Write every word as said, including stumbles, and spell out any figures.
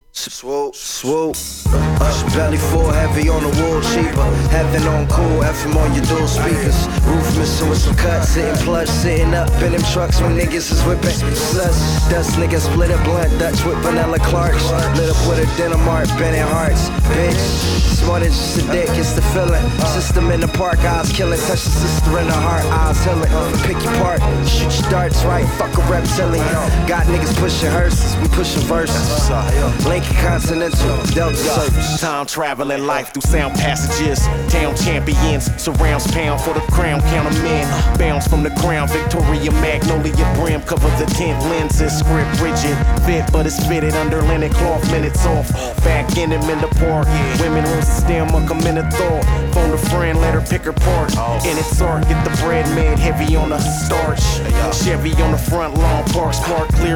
Swoop, swoop. Uh, belly full, heavy on the wool, cheaper. Heaven on cool, F M on your dual speakers. Roof missing with some cuts, sitting plush, sitting up in them trucks when niggas is whipping. Sus, dust niggas split a blunt, Dutch with vanilla Clarks. Lit up with a denim art, bending hearts. Bitch, smart as just a dick, it's the feeling. System in the park, eyes killing. Touch the sister in the heart, eyes healing. Pick your part, shoot your darts right, fuck a reptilian. Got niggas pushing hearses, we pushing verses. Lincoln Continental, Delta Surface. Time traveling life through sound passages. Town champions, surrounds pound for the crown. Count 'em in, bounce from the ground. Victoria Magnolia brim, cover the tint lenses. Script rigid, fit but it's fitted under linen cloth. Minutes off, back in him in the park. Women lose the stem, a come in a thought. Phone a friend, let her pick her part. In its art, get the bread made heavy on the starch. Chevy on the front lawn, park smart, clear